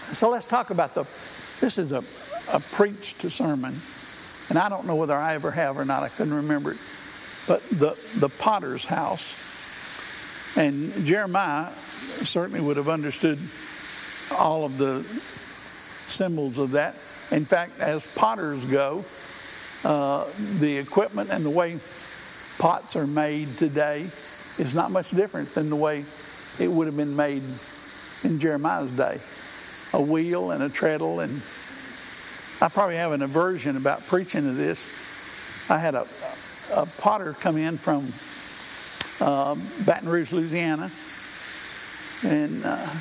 So let's talk about this is a preached sermon. And I don't know whether I ever have or not. I couldn't remember it. But the potter's house. And Jeremiah certainly would have understood all of the symbols of that. In fact, as potters go, the equipment and the way pots are made today is not much different than the way it would have been made in Jeremiah's day. A wheel and a treadle, and I probably have an aversion about preaching to this. I had a potter come in from Baton Rouge, Louisiana, and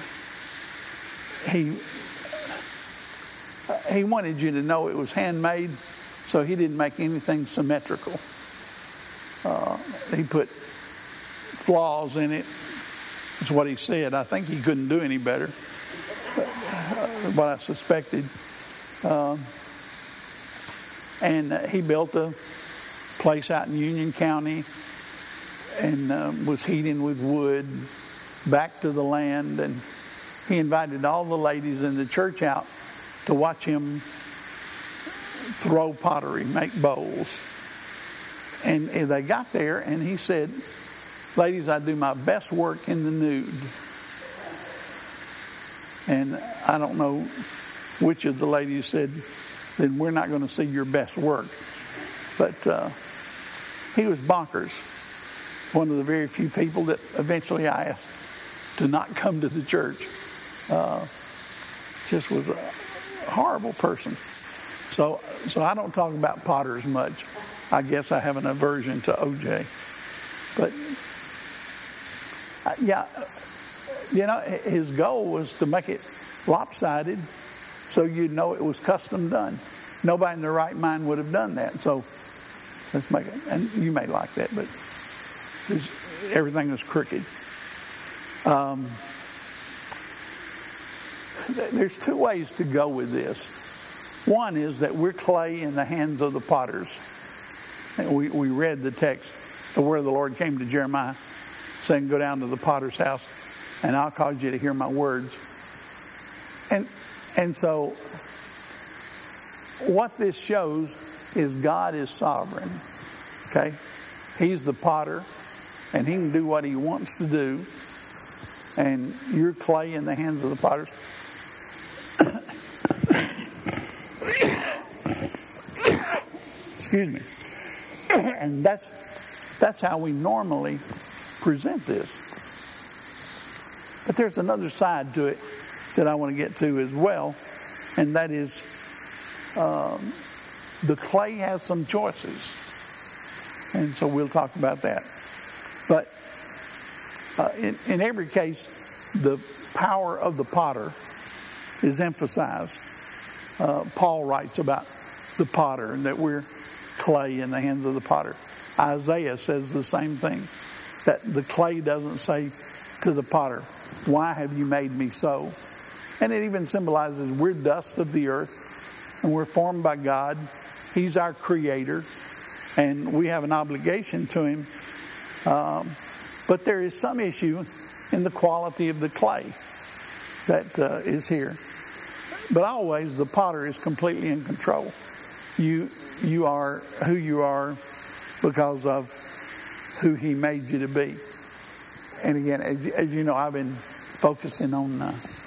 he wanted you to know it was handmade, so he didn't make anything symmetrical. He put flaws in it. That's what he said. I think he couldn't do any better. What I suspected. And he built a place out in Union County and was heating with wood back to the land. And he invited all the ladies in the church out to watch him throw pottery, make bowls. And they got there and he said, "Ladies, I do my best work in the nude." And I don't know which of the ladies said, "Then we're not going to see your best work." But he was bonkers. One of the very few people that eventually I asked to not come to the church. Just was a horrible person. So I don't talk about potters much. I guess I have an aversion to OJ. But yeah, you know, his goal was to make it lopsided so you'd know it was custom done. Nobody in their right mind would have done that. So let's make it. And you may like that, but everything is crooked. There's two ways to go with this. One is that we're clay in the hands of the potters. And we read the text, the word of the Lord came to Jeremiah, saying, "Go down to the potter's house, and I'll cause you to hear my words." And so what this shows is God is sovereign. Okay? He's the potter, and he can do what he wants to do. And you're clay in the hands of the potters. Excuse me. And that's how we normally present this. But there's another side to it that I want to get to as well, and that is the clay has some choices. And so we'll talk about that. But in every case, the power of the potter is emphasized. Paul writes about the potter and that we're clay in the hands of the potter. Isaiah says the same thing, that the clay doesn't say to the potter, "Why have you made me so?" And it even symbolizes we're dust of the earth and we're formed by God. He's our creator and we have an obligation to him. But there is some issue in the quality of the clay that is here. But always the potter is completely in control. You are who you are because of who he made you to be. And again, as you know, I've been focusing on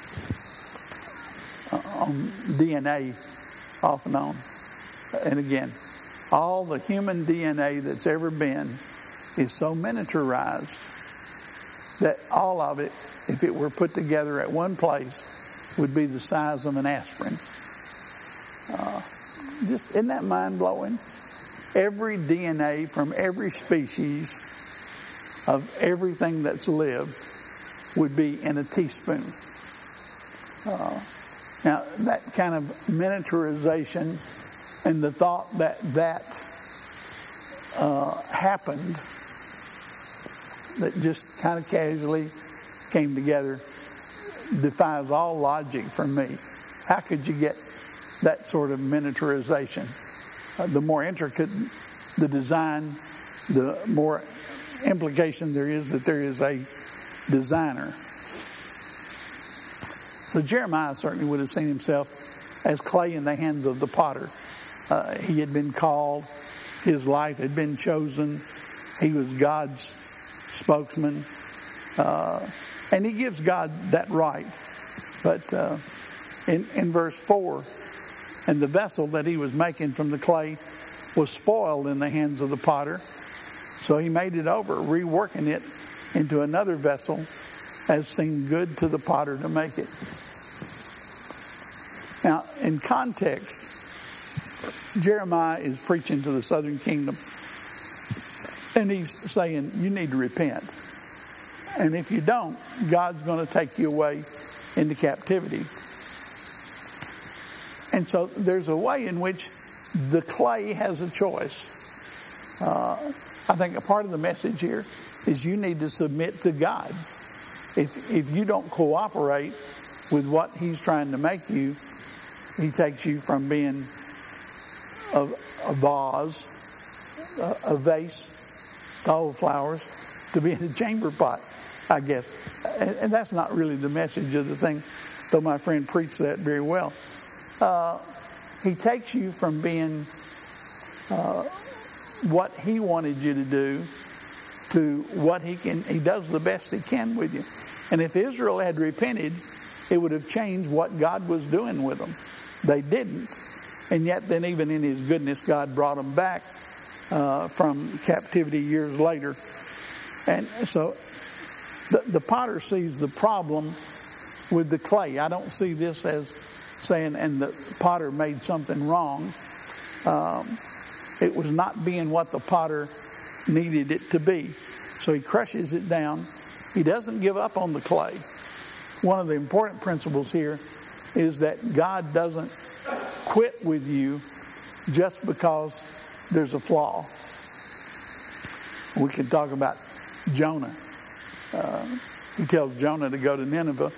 DNA off and on. And again, all the human DNA that's ever been is so miniaturized that all of it, if it were put together at one place, would be the size of an aspirin. Just isn't that mind-blowing? Every DNA from every species of everything that's lived would be in a teaspoon. Now, that kind of miniaturization and the thought that happened, that just kind of casually came together, defies all logic for me. How could you get that sort of miniaturization? The more intricate the design, the more implication there is that there is a designer. So Jeremiah certainly would have seen himself as clay in the hands of the potter. He had been called. His life had been chosen. He was God's spokesman. And he gives God that right. But in verse 4, and the vessel that he was making from the clay was spoiled in the hands of the potter. So he made it over, reworking it into another vessel as seemed good to the potter to make it. Now, in context, Jeremiah is preaching to the southern kingdom. And he's saying, you need to repent. And if you don't, God's going to take you away into captivity. And so there's a way in which the clay has a choice. I think a part of the message here is you need to submit to God. If you don't cooperate with what he's trying to make you, he takes you from being a vase, a vase to hold flowers, to being a chamber pot, I guess. And that's not really the message of the thing, though my friend preached that very well. He takes you from being what he wanted you to do to what he does the best he can with you. And if Israel had repented, it would have changed what God was doing with them. They didn't. And yet then even in his goodness, God brought them back from captivity years later. And so the potter sees the problem with the clay. I don't see this as saying, and the potter made something wrong. It was not being what the potter needed it to be. So he crushes it down. He doesn't give up on the clay. One of the important principles here is that God doesn't quit with you just because there's a flaw. We could talk about Jonah. He tells Jonah to go to Nineveh.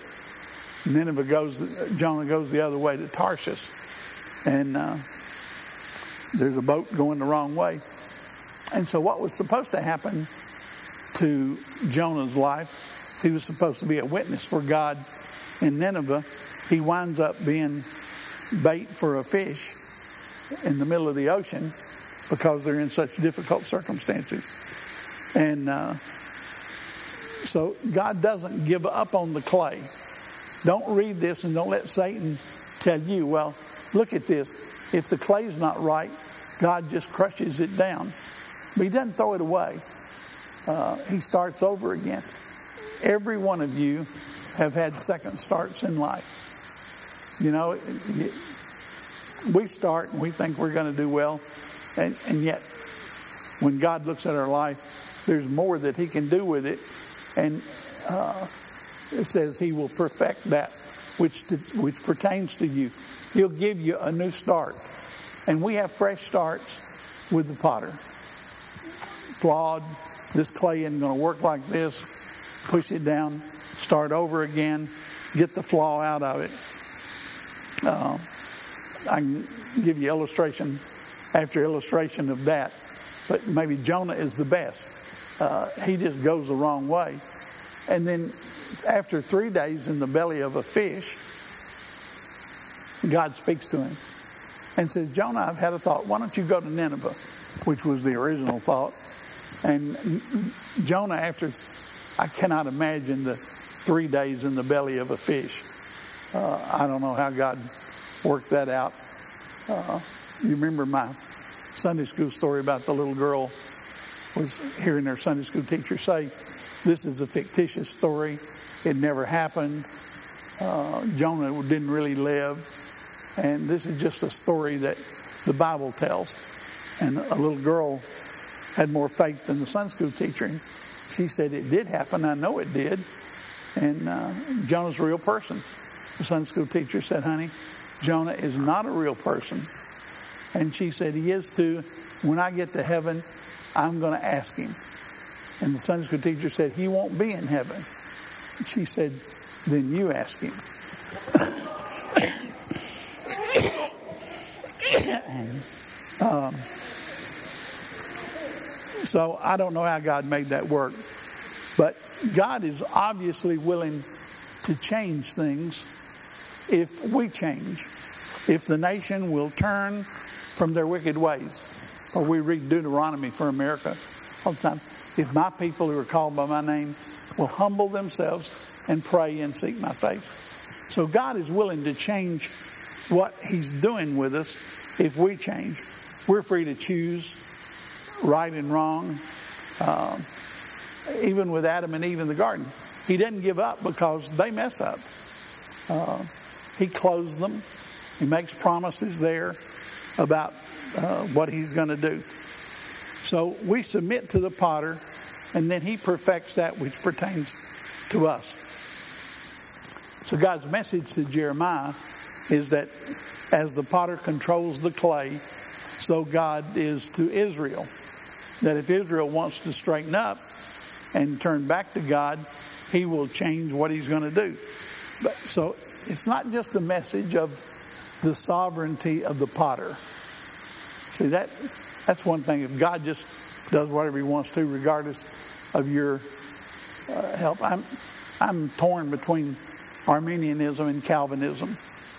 Jonah goes the other way to Tarshish. And there's a boat going the wrong way. And so what was supposed to happen to Jonah's life, he was supposed to be a witness for God in Nineveh. He winds up being bait for a fish in the middle of the ocean because they're in such difficult circumstances. And so God doesn't give up on the clay. Don't read this and don't let Satan tell you, well, look at this. If the clay's not right, God just crushes it down. But he doesn't throw it away. He starts over again. Every one of you have had second starts in life. You know, we start and we think we're going to do well. And yet, when God looks at our life, there's more that he can do with it. And it says he will perfect that which pertains to you. He'll give you a new start. And we have fresh starts with the potter. Flawed. This clay isn't going to work like this. Push it down. Start over again. Get the flaw out of it. I can give you illustration after illustration of that. But maybe Jonah is the best. He just goes the wrong way. And then after 3 days in the belly of a fish, God speaks to him and says, Jonah, I've had a thought. Why don't you go to Nineveh? Which was the original thought. And Jonah, I cannot imagine the 3 days in the belly of a fish. I don't know how God worked that out. You remember my Sunday school story about the little girl was hearing their Sunday school teacher say, this is a fictitious story. It never happened. Jonah didn't really live. And this is just a story that the Bible tells. And a little girl had more faith than the Sunday school teacher. And she said, it did happen. I know it did. And Jonah's a real person. The Sunday school teacher said, honey, Jonah is not a real person. And she said, he is too. When I get to heaven, I'm going to ask him. And the Sunday school teacher said, he won't be in heaven. And she said, then you ask him. So I don't know how God made that work. But God is obviously willing to change things if we change, if the nation will turn from their wicked ways. Or we read Deuteronomy for America all the time. If my people who are called by my name will humble themselves and pray and seek my face. So God is willing to change what he's doing with us if we change. We're free to choose right and wrong. Even with Adam and Eve in the garden, he didn't give up because they mess up. He clothes them. He makes promises there about what he's going to do. So we submit to the potter, and then he perfects that which pertains to us. So God's message to Jeremiah is that as the potter controls the clay, so God is to Israel. That if Israel wants to straighten up and turn back to God, he will change what he's going to do. So it's not just a message of the sovereignty of the potter. See, that's one thing. If God just does whatever he wants to, regardless of your help. I'm torn between Arminianism and Calvinism.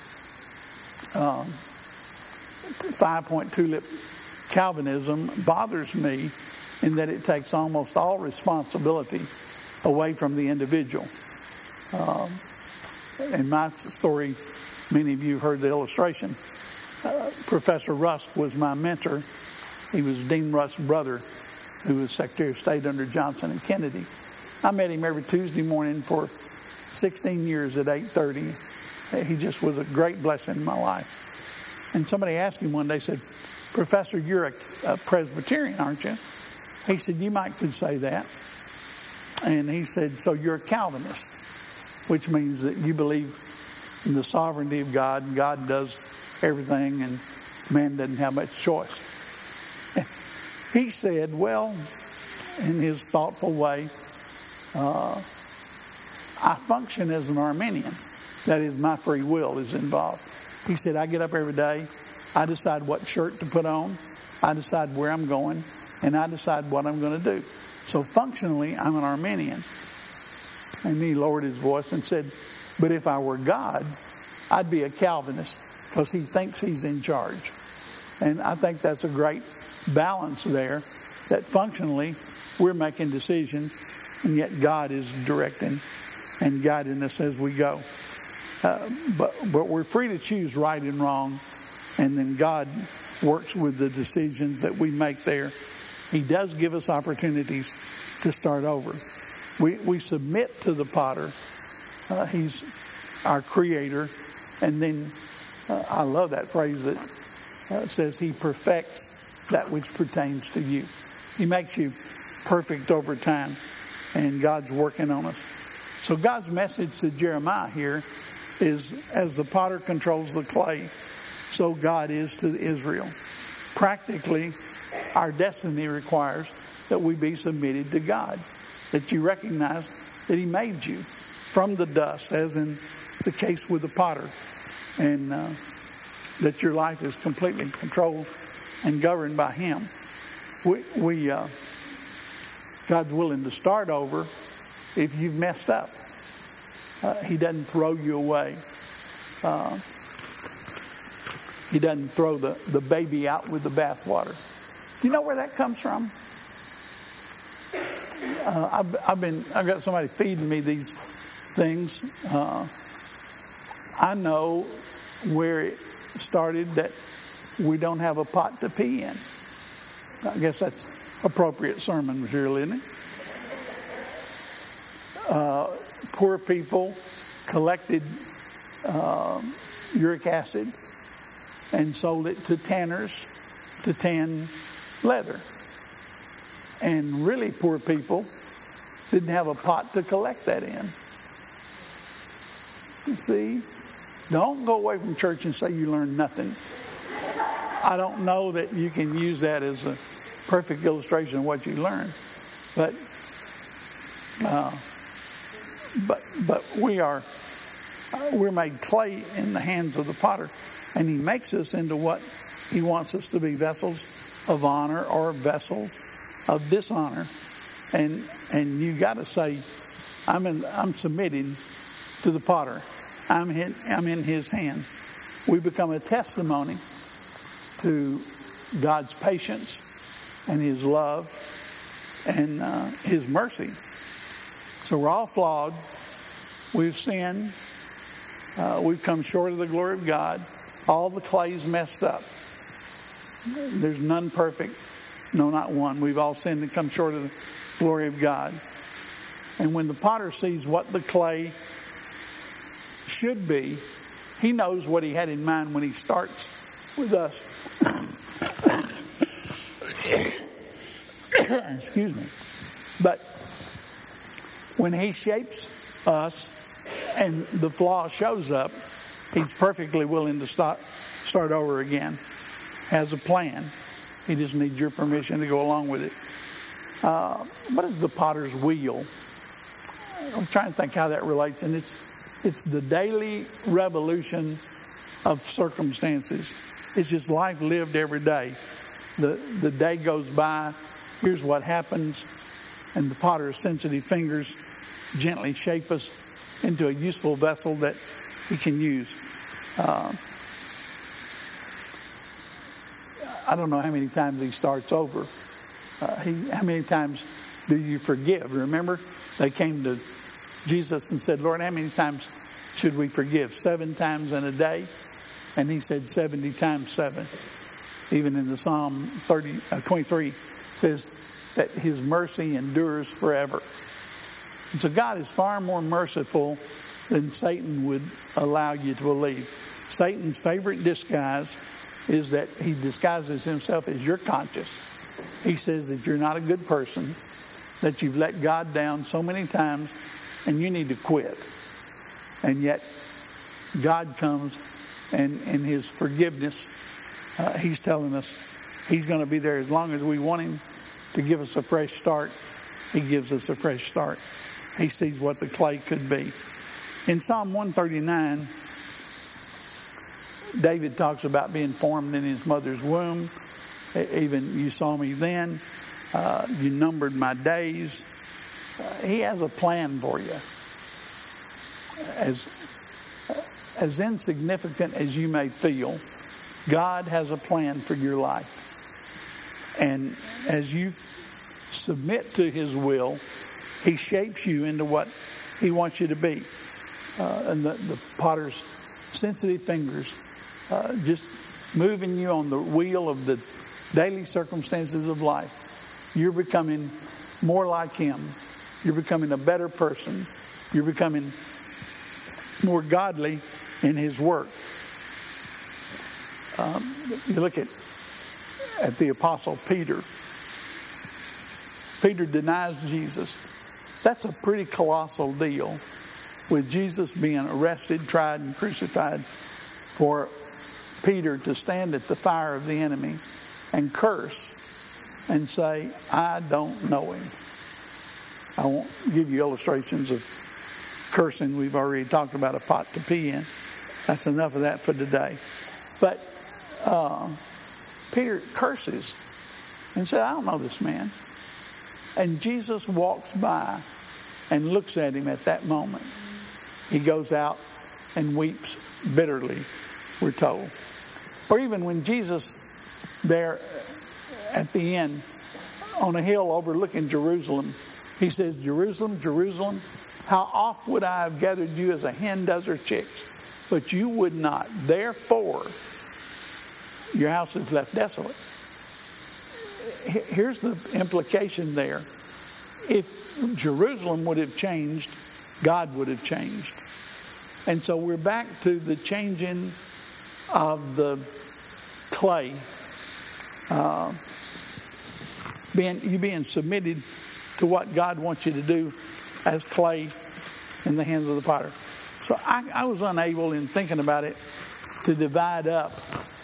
5-point tulip Calvinism bothers me in that it takes almost all responsibility away from the individual. In my story, many of you heard the illustration. Professor Rusk was my mentor. He was Dean Rusk's brother, who was Secretary of State under Johnson and Kennedy. I met him every Tuesday morning for 16 years at 8:30. He just was a great blessing in my life. And somebody asked him one day, said, "Professor, you're a Presbyterian, aren't you?" He said, "You might could say that." And he said, "So you're a Calvinist," which means that you believe in the sovereignty of God, and God does everything, and man doesn't have much choice. He said, well, in his thoughtful way, I function as an Arminian. That is, my free will is involved. He said, I get up every day, I decide what shirt to put on, I decide where I'm going, and I decide what I'm going to do. So functionally, I'm an Arminian. And he lowered his voice and said, but if I were God, I'd be a Calvinist, because he thinks he's in charge. And I think that's a great balance there, that functionally we're making decisions, and yet God is directing and guiding us as we go. But we're free to choose right and wrong, and then God works with the decisions that we make there. He does give us opportunities to start over. We submit to the potter. He's our creator. And then I love that phrase that says he perfects that which pertains to you. He makes you perfect over time, and God's working on us. So God's message to Jeremiah here is, as the potter controls the clay, so God is to Israel. Practically, our destiny requires that we be submitted to God, that you recognize that he made you from the dust, as in the case with the potter, and that your life is completely controlled and governed by him. God's willing to start over if you've messed up. He doesn't throw you away. He doesn't throw the baby out with the bathwater. Do you know where that comes from? I've got somebody feeding me these things. I know where it started, that we don't have a pot to pee in. I guess that's appropriate sermon material, isn't it? Poor people collected uric acid and sold it to tanners to tan leather. And really poor people didn't have a pot to collect that in. You see, don't go away from church and say you learned nothing. I don't know that you can use that as a perfect illustration of what you learned, but we're made clay in the hands of the potter, and he makes us into what he wants us to be, vessels of honor or vessels of dishonor. And you got to say, I'm submitting to the potter. I'm in His hand. We become a testimony to God's patience and His love and His mercy. So we're all flawed. We've sinned. We've come short of the glory of God. All the clay's messed up. There's none perfect. No, not one. We've all sinned and come short of the glory of God. And when the potter sees what the clay should be, he knows what he had in mind when he starts with us. Excuse me. But when he shapes us and the flaw shows up, he's perfectly willing to start over again. Has a plan. He just needs your permission to go along with it. What is the potter's wheel? I'm trying to think how that relates. And it's the daily revolution of circumstances. It's just life lived every day. The day goes by. Here's what happens. And the potter's sensitive fingers gently shape us into a useful vessel that he can use. I don't know how many times he starts over. How many times do you forgive? Remember, they came to Jesus and said, Lord, how many times should we forgive? 7 times in a day? And he said 70 times 7. Even in the Psalm 23 says that his mercy endures forever. And so God is far more merciful than Satan would allow you to believe. Satan's favorite disguise is that he disguises himself as your conscience. He says that you're not a good person, that you've let God down so many times, and you need to quit. And yet, God comes, and in His forgiveness, He's telling us He's going to be there as long as we want Him to give us a fresh start. He gives us a fresh start. He sees what the clay could be. In Psalm 139, David talks about being formed in his mother's womb. Even you saw me then. You numbered my days. He has a plan for you. As insignificant as you may feel, God has a plan for your life. And as you submit to His will, He shapes you into what He wants you to be. And the potter's sensitive fingers just moving you on the wheel of the daily circumstances of life. You're becoming more like Him. You're becoming a better person. You're becoming more godly in His work. You look at the Apostle Peter. Peter denies Jesus. That's a pretty colossal deal, with Jesus being arrested, tried, and crucified, for Peter to stand at the fire of the enemy and curse and say, I don't know him. I won't give you illustrations of cursing. We've already talked about a pot to pee in. That's enough of that for today. But Peter curses and said, I don't know this man. And Jesus walks by and looks at him at that moment. He goes out and weeps bitterly, we're told. Or even when Jesus, there at the end, on a hill overlooking Jerusalem, He says, Jerusalem, Jerusalem, how oft would I have gathered you as a hen does her chicks, but you would not. Therefore, your house is left desolate. Here's the implication there. If Jerusalem would have changed, God would have changed. And so we're back to the changing of the clay. Being submitted to what God wants you to do as clay in the hands of the potter. So I was unable, in thinking about it, to divide up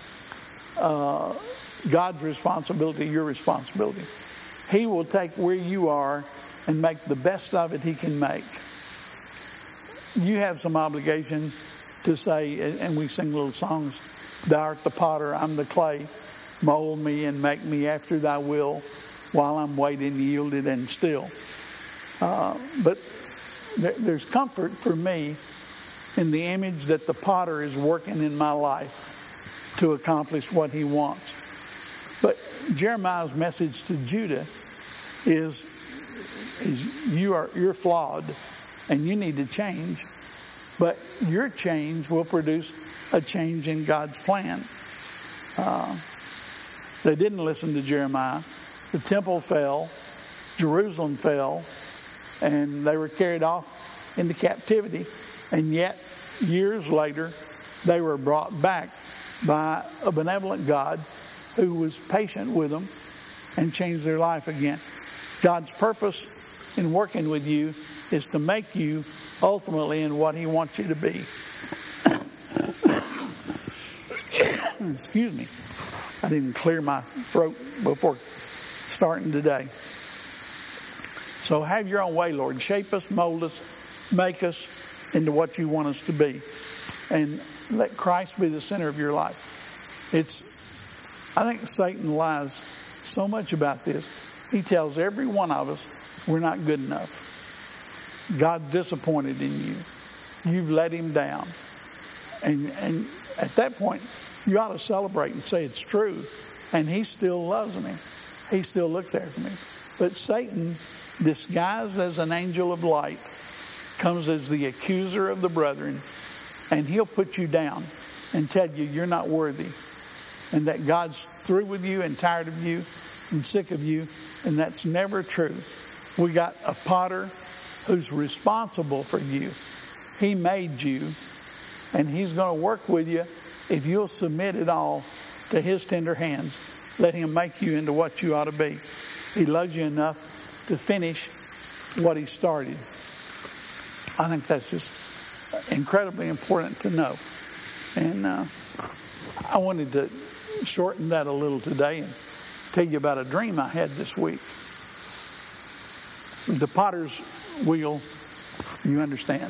God's responsibility, your responsibility. He will take where you are and make the best of it He can make. You have some obligation to say, and we sing little songs, Thou art the potter, I'm the clay. Mold me and make me after Thy will, while I'm waiting, yielded and still. But there's comfort for me in the image that the potter is working in my life to accomplish what he wants. But Jeremiah's message to Judah is you're flawed and you need to change, but your change will produce a change in God's plan. They didn't listen to Jeremiah. The temple fell, Jerusalem fell, and they were carried off into captivity. And yet, years later, they were brought back by a benevolent God who was patient with them and changed their life again. God's purpose in working with you is to make you ultimately in what he wants you to be. Excuse me. I didn't clear my throat before starting today. So have your own way, Lord. Shape us, mold us, make us into what you want us to be. And let Christ be the center of your life. I think Satan lies so much about this. He tells every one of us we're not good enough. God's disappointed in you. You've let him down. And at that point, you ought to celebrate and say it's true. And he still loves me. He still looks after me. But Satan, disguised as an angel of light, comes as the accuser of the brethren, and he'll put you down and tell you you're not worthy, and that God's through with you and tired of you and sick of you, and that's never true. We got a potter who's responsible for you. He made you, and he's going to work with you if you'll submit it all to his tender hands. Let him make you into what you ought to be. He loves you enough to finish what he started. I think that's just incredibly important to know. And I wanted to shorten that a little today and tell you about a dream I had this week. The potter's wheel, you understand.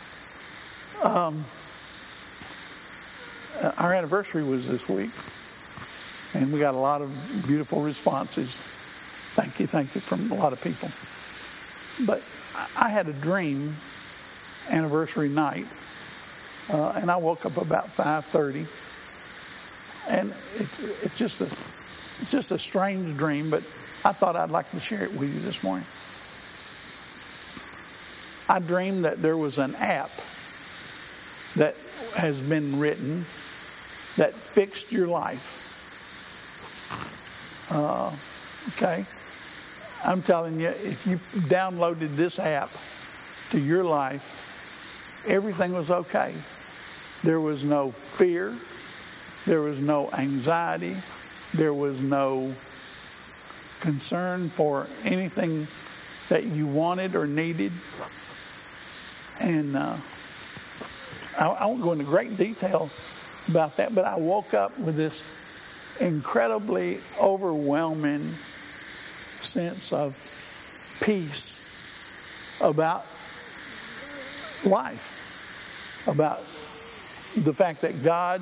Our anniversary was this week, and we got a lot of beautiful responses. Thank you from a lot of people. But I had a dream anniversary night, and I woke up about 5:30, and it's just a strange dream, but I thought I'd like to share it with you this morning. I dreamed that there was an app that has been written that fixed your life. Okay? I'm telling you, if you downloaded this app to your life, everything was okay. There was no fear. There was no anxiety. There was no concern for anything that you wanted or needed. And I won't go into great detail about that, but I woke up with this incredibly overwhelming sense of peace about life, about the fact that God,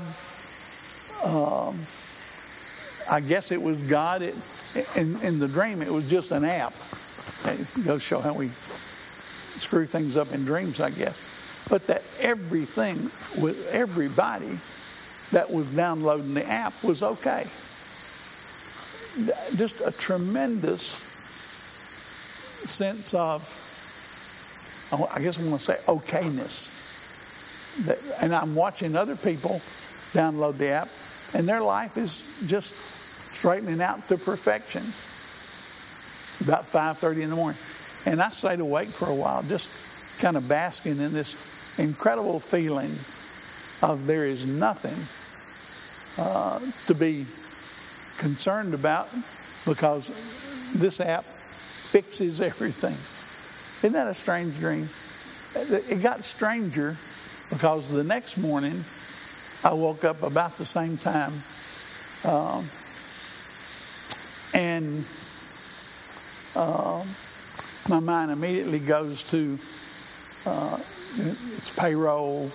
I guess it was God. In the dream, it was just an app. It goes to show how we screw things up in dreams, I guess. But that everything with everybody that was downloading the app was okay. Just a tremendous sense of, I guess I'm going to say, okayness. And I'm watching other people download the app, and their life is just straightening out to perfection. About 5:30 in the morning. And I stayed awake for a while, just kind of basking in this incredible feeling of there is nothing to be concerned about, because this app fixes everything. Isn't that a strange dream? It got stranger because the next morning I woke up about the same time, and my mind immediately goes to it's payroll,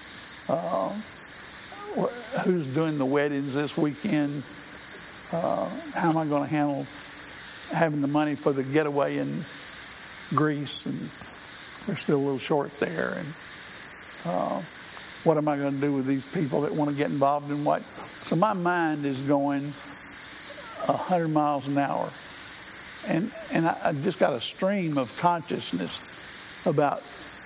who's doing the weddings this weekend, how am I going to handle having the money for the getaway in Greece, and we're still a little short there, What am I going to do with these people that want to get involved in what? So my mind is going 100 miles an hour. And I just got a stream of consciousness about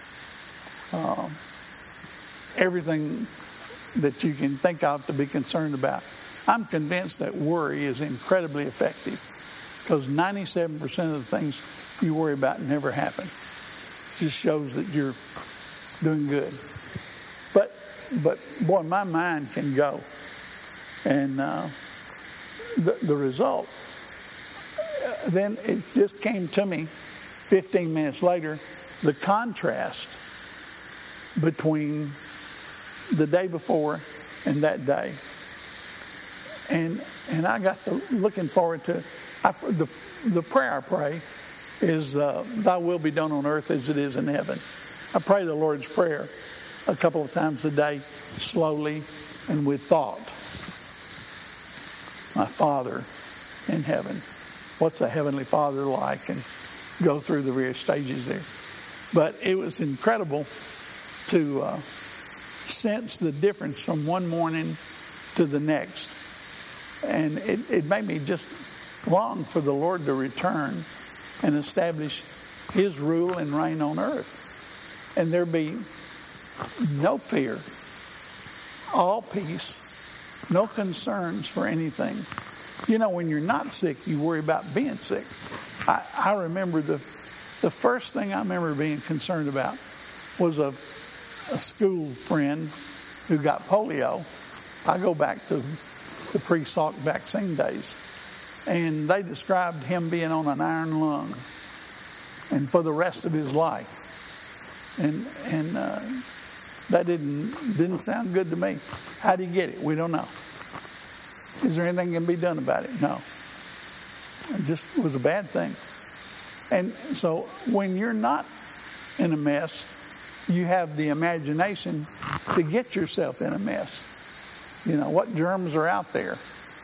everything that you can think of to be concerned about. I'm convinced that worry is incredibly effective because 97% of the things you worry about never happen. It just shows that you're doing good. But boy, my mind can go. And the result, then it just came to me 15 minutes later, the contrast between the day before and that day. And I got to looking forward to the prayer I pray is thy will be done on earth as it is in heaven. I pray the Lord's Prayer a couple of times a day, slowly and with thought. My Father in heaven. What's a heavenly Father like? And go through the various stages there. But it was incredible to sense the difference from one morning to the next. And it made me just long for the Lord to return and establish His rule and reign on earth. And there be no fear, all peace, no concerns for anything. You know, when you're not sick, you worry about being sick. I remember the first thing I remember being concerned about was a school friend who got polio. I go back to the pre-Salk vaccine days, and they described him being on an iron lung, and for the rest of his life. And that didn't sound good to me. How did he get it? We don't know. Is there anything that can be done about it? No. It just was a bad thing. And so when you're not in a mess, you have the imagination to get yourself in a mess. You know, what germs are out there?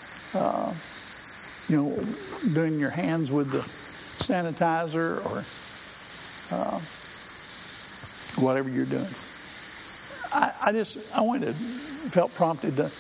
Doing your hands with the sanitizer or whatever you're doing. I felt prompted to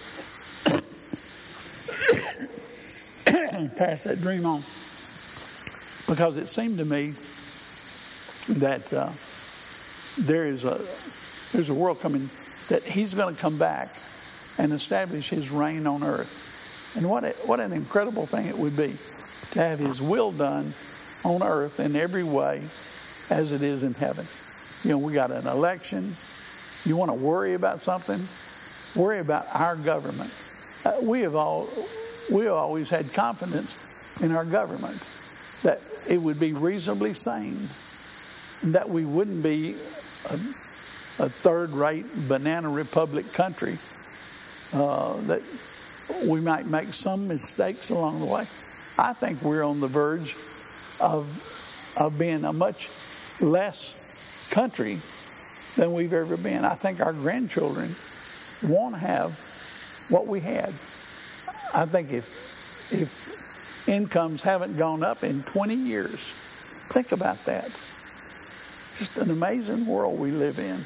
pass that dream on because it seemed to me that there's a world coming that He's going to come back and establish His reign on earth. And what an incredible thing it would be to have His will done on earth in every way as it is in heaven. You know, we got an election. You want to worry about something? Worry about our government. We have always had confidence in our government that it would be reasonably sane, that we wouldn't be a third-rate banana republic country, that we might make some mistakes along the way. I think we're on the verge of being a much less country than we've ever been. I think our grandchildren won't have what we had. I think if incomes haven't gone up in 20 years, think about that. Just an amazing world we live in.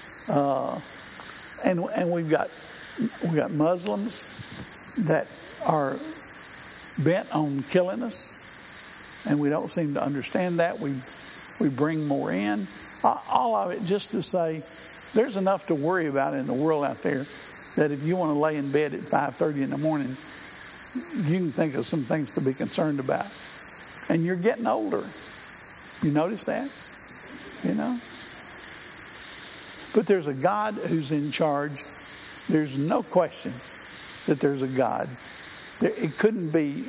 And we've got Muslims that are bent on killing us, and we don't seem to understand that. We bring more in. All of it just to say there's enough to worry about in the world out there that if you want to lay in bed at 5:30 in the morning, you can think of some things to be concerned about. And you're getting older. You notice that? You know? But there's a God who's in charge. There's no question that there's a God. It couldn't be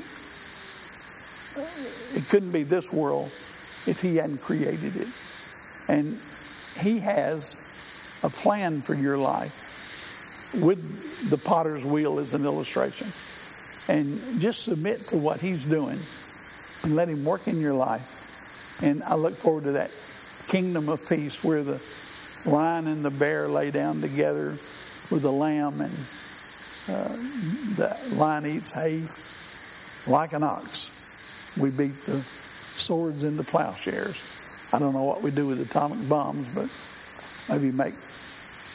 this world if He hadn't created it. And He has a plan for your life with the potter's wheel as an illustration. And just submit to what He's doing and let Him work in your life. And I look forward to that kingdom of peace where the lion and the bear lay down together with the lamb, and the lion eats hay like an ox. We beat the swords into plowshares. I don't know what we do with atomic bombs, but maybe make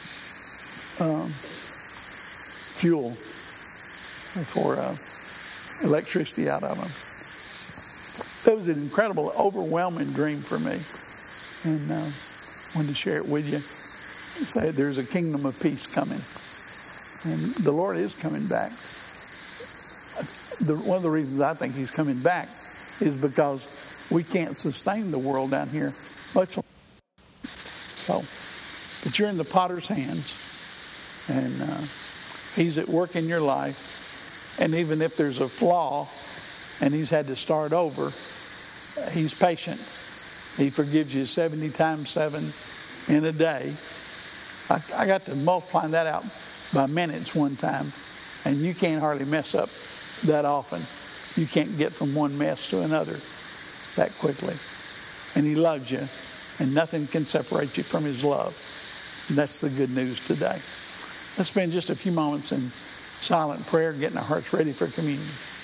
fuel for electricity out of them. That was an incredible, overwhelming dream for me. And wanted to share it with you. Say there's a kingdom of peace coming. And the Lord is coming back. One of the reasons I think He's coming back is because we can't sustain the world down here much longer. So, but you're in the potter's hands. And He's at work in your life. And even if there's a flaw and He's had to start over, He's patient. He forgives you 70 times 7 in a day. I got to multiplying that out by minutes one time, and you can't hardly mess up that often. You can't get from one mess to another that quickly. And He loves you, and nothing can separate you from His love. And that's the good news today. Let's spend just a few moments in silent prayer, getting our hearts ready for communion.